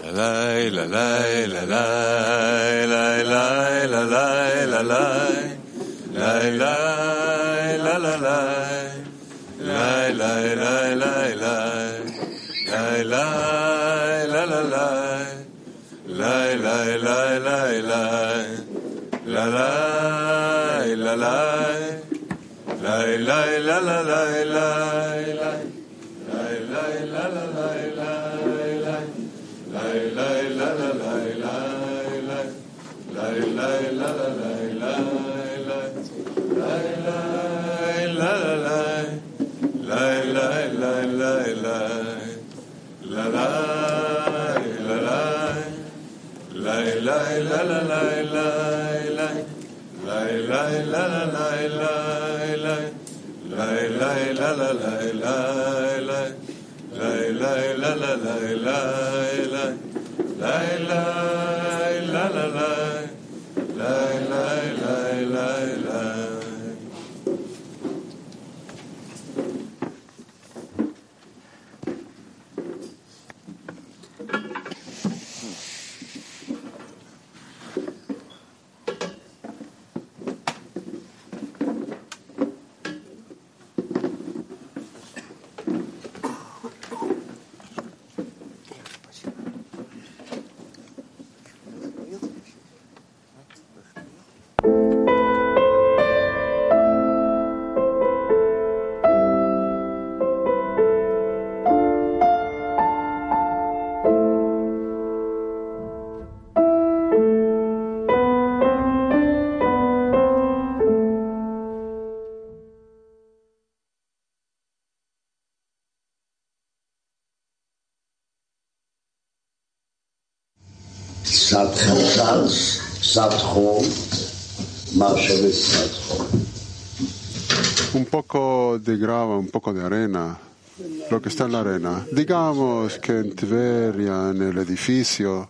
Un poco de grava, un poco de arena, lo que está en la arena. Digamos que en Tveria, en el edificio,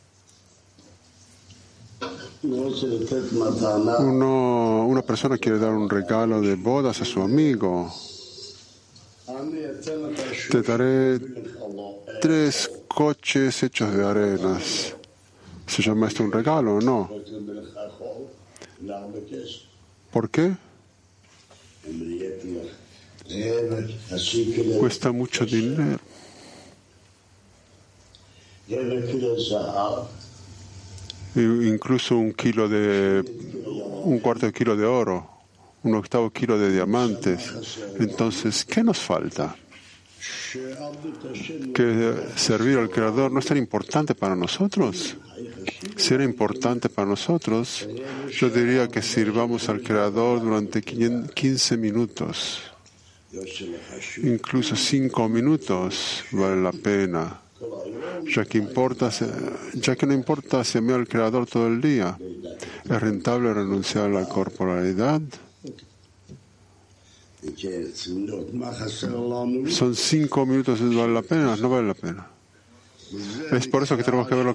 una persona quiere dar un regalo de bodas a su amigo. Te daré 3 coches hechos de arenas. ¿Se llama esto un regalo o no? ¿Por qué? Cuesta mucho dinero. Incluso un cuarto de kilo de oro, un octavo kilo de diamantes. Entonces, ¿qué nos falta? ¿Que servir al Creador no es tan importante para nosotros? Si era importante para nosotros, yo diría que sirvamos al Creador durante 15 minutos. Incluso 5 minutos vale la pena, ya que no importa si amé al Creador todo el día. ¿Es rentable renunciar a la corporalidad? Son 5 minutos, ¿vale la pena? No vale la pena. Es por eso que tenemos que ver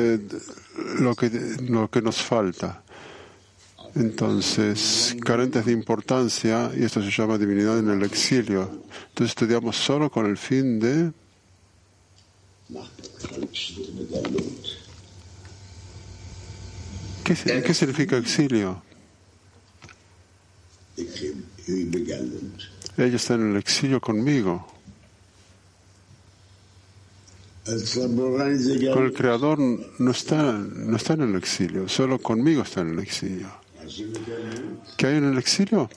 lo que nos falta. Entonces, carentes de importancia, y esto se llama divinidad en el exilio. Entonces estudiamos solo con el fin de ¿Qué significa exilio? Ella está en el exilio conmigo. Con el Creador no está en el exilio, solo conmigo está en el exilio. ¿Qué hay en el exilio?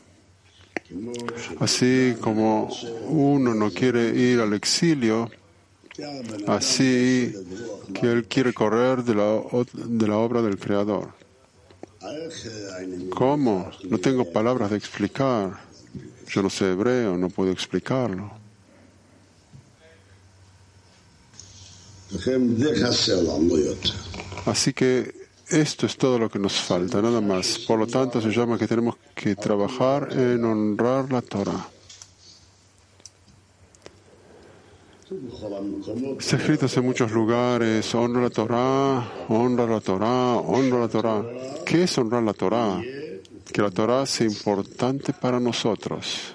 Así como uno no quiere ir al exilio, así que él quiere correr de la obra del Creador. ¿Cómo? No tengo palabras de explicar. Yo no sé hebreo, no puedo explicarlo. Así que esto es todo lo que nos falta, nada más. Por lo tanto, se llama que tenemos que trabajar en honrar la Torah. Está escrito en muchos lugares: honra la Torah, honra la Torah, honra la Torah. ¿Qué es honrar la Torah? Que la Torah sea importante para nosotros.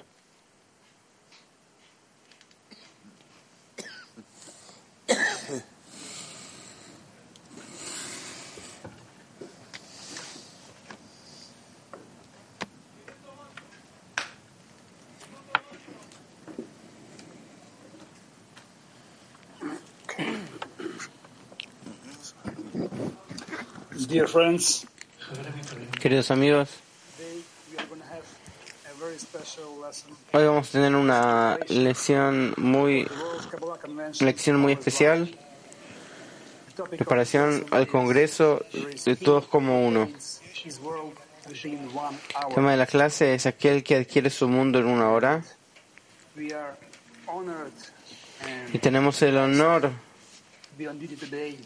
Dear friends, Queridos amigos, today we are going to have a very special lesson. hoy vamos a tener una lección muy The World Kabbalah Convention especial, The topic of preparación this al lesson Congreso is de Todos como Uno. his world within 1 El hour. tema de la clase es aquel que adquiere su mundo en una hora, We are honored y and tenemos el honor to be on duty today.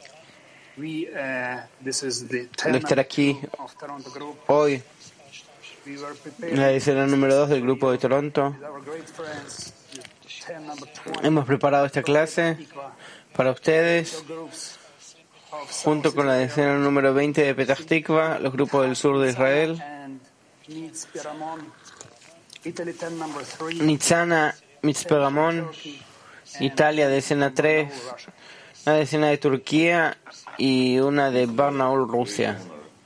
This is the de estar aquí of Toronto Group. hoy, We were en la prepared edición número 2 del Grupo de Toronto. with our great friends, the 10 number 20 Hemos preparado esta clase para ustedes, groups of junto con la decena número 20 de Petah Tikva, los grupos del sur de Israel, and Nitz Piramon, Italy 10 number 3, Nitzana, Mitzperamon, Turkey, Italia, decena 3, Russia. una decena de Turquía y una de Barnaul, Rusia.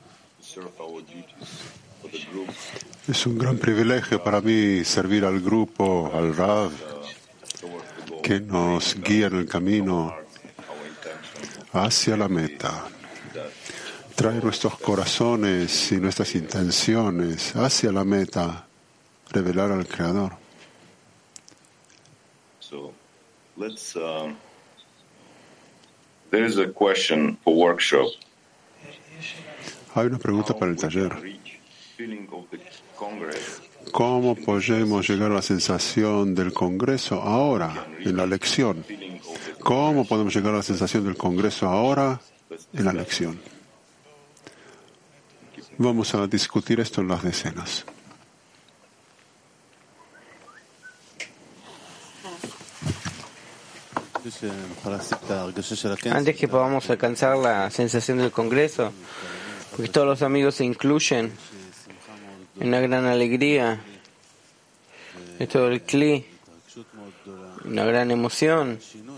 Es un gran privilegio para mí servir al grupo, al Rav, que nos guía en el camino hacia la meta. Trae nuestros corazones y nuestras intenciones hacia la meta, revelar al Creador. There is a question for workshop. Hay una pregunta para el taller. ¿Cómo podemos llegar a la sensación del Congreso ahora, en la lección? ¿Cómo podemos llegar a la sensación del Congreso ahora, en la lección? Vamos a discutir esto en las decenas. Antes que podamos alcanzar la sensación del Congreso, porque todos los amigos se incluyen en una gran alegría, de todo el Kli, una gran emoción,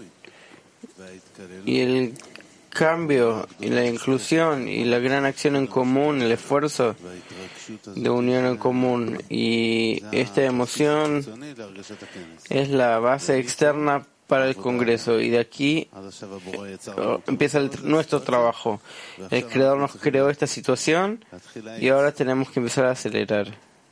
y el cambio y la inclusión y la gran acción en común, el esfuerzo de unión en común, y esta emoción es la base externa para el Congreso, y de aquí empieza nuestro trabajo. El Creador nos creó esta situación y ahora tenemos que empezar a acelerar.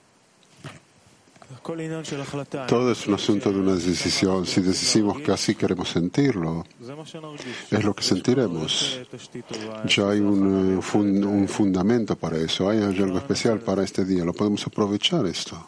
Todo es un asunto de una decisión. Si decimos que así queremos sentirlo, es lo que sentiremos. Ya hay un fundamento para eso, hay algo especial para este día, lo podemos aprovechar esto.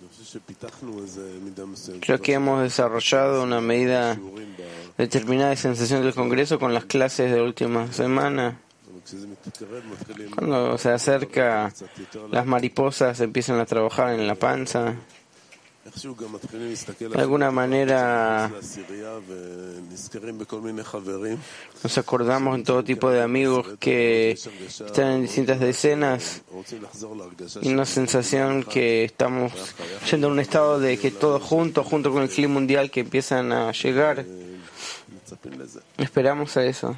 Creo que hemos desarrollado una medida determinada de sensación del Congreso con las clases de la última semana. Cuando se acerca, las mariposas empiezan a trabajar en la panza. De alguna manera nos acordamos en todo tipo de amigos que están en distintas decenas y una sensación que estamos yendo a un estado de que todos junto con el clima mundial que empiezan a llegar. Esperamos a eso.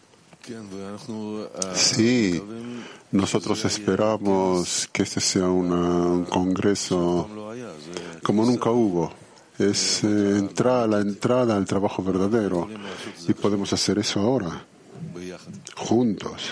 Sí, nosotros esperamos que este sea un congreso como nunca hubo. Es la entrada al trabajo verdadero y podemos hacer eso ahora, juntos.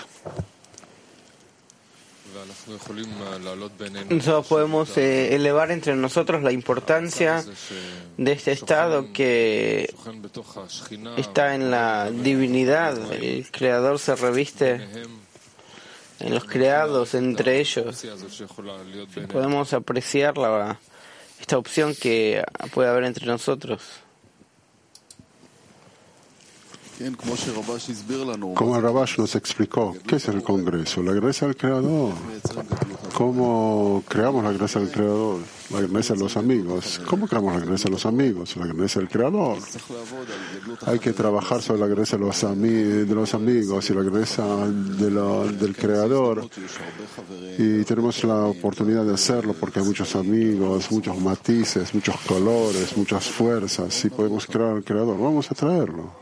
Nosotros podemos elevar entre nosotros la importancia de este estado que está en la divinidad. El Creador se reviste en los creados entre ellos. Podemos apreciar esta opción que puede haber entre nosotros. Como el Rabash nos explicó, ¿qué es el Congreso? La gracia del Creador. ¿Cómo creamos la gracia del Creador? La gracia de los amigos. ¿Cómo creamos la gracia de los amigos? La gracia del Creador. Hay que trabajar sobre la gracia de los amigos y la gracia del Creador. Y tenemos la oportunidad de hacerlo porque hay muchos amigos, muchos matices, muchos colores, muchas fuerzas. Y podemos crear al Creador. Vamos a traerlo.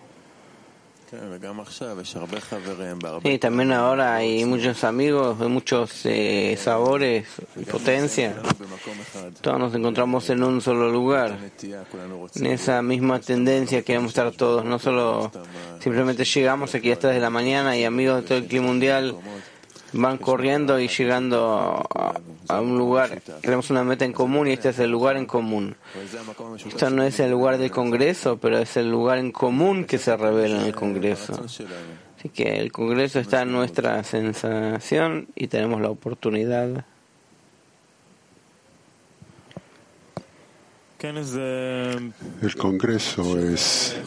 Sí, también ahora hay muchos amigos, hay muchos sabores y potencia. Todos nos encontramos en un solo lugar, en esa misma tendencia que queremos estar todos. No solo simplemente llegamos aquí hasta desde la mañana y amigos de todo el clima mundial van corriendo y llegando a un lugar. Tenemos una meta en común y este es el lugar en común. Esto no es el lugar del Congreso, pero es el lugar en común que se revela en el Congreso. Así que el Congreso está en nuestra sensación y tenemos la oportunidad. El Congreso es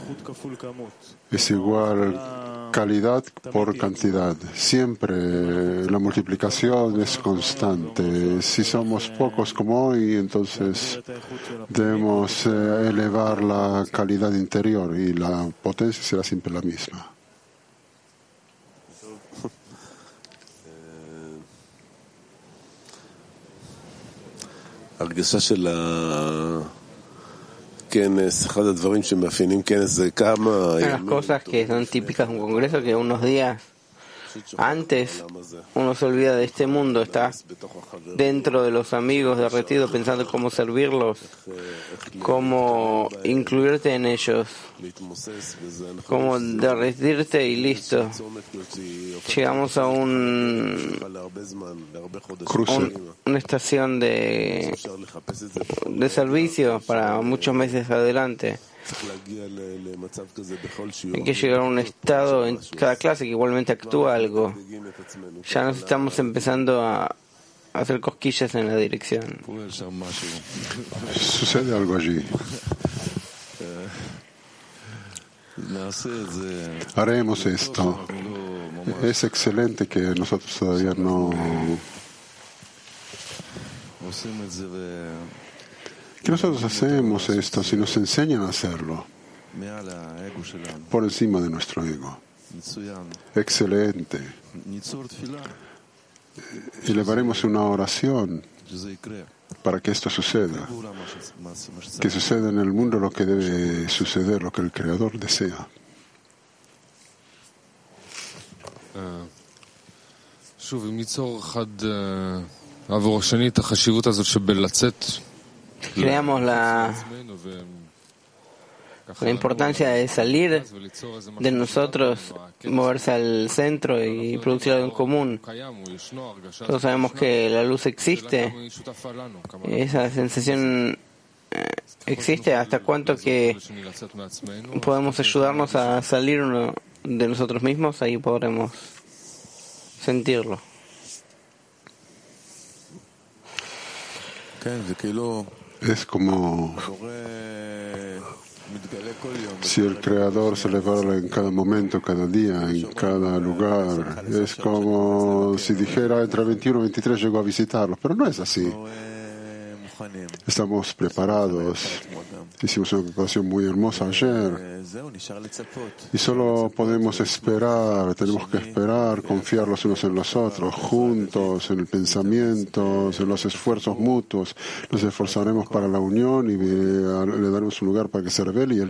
igual calidad por cantidad. Siempre la multiplicación es constante. Si somos pocos como hoy, entonces debemos elevar la calidad interior y la potencia será siempre la misma. Las cosas que son típicas de un congreso, que unos días antes uno se olvida de este mundo, está dentro de los amigos derretidos pensando cómo servirlos, cómo incluirte en ellos, cómo derretirte y listo. Llegamos a una estación de servicio para muchos meses adelante. Hay que llegar a un estado en cada clase que igualmente actúa algo. Ya nos estamos empezando a hacer cosquillas en la dirección. Sucede algo allí. Haremos esto. Es excelente que nosotros todavía no... que nosotros hacemos esto si nos enseñan a hacerlo por encima de nuestro ego. Excelente. Elevaremos una oración para que esto suceda, que suceda en el mundo lo que debe suceder, lo que el Creador desea. Creamos la importancia de salir de nosotros, moverse al centro y producir algo en común. Todos sabemos que la luz existe. Esa sensación existe. ¿Hasta cuánto que podemos ayudarnos a salir uno de nosotros mismos? Ahí podremos sentirlo. Es como si el Creador se elevara en cada momento, cada día, en cada lugar. Es como si dijera entre 21 y 23 llegó a visitarlos, pero no es así. Estamos preparados. Hicimos una preparación muy hermosa ayer. Y solo podemos esperar, tenemos que esperar, confiar los unos en los otros, juntos, en el pensamiento, en los esfuerzos mutuos. Nos esforzaremos para la unión y le daremos un lugar para que se revele y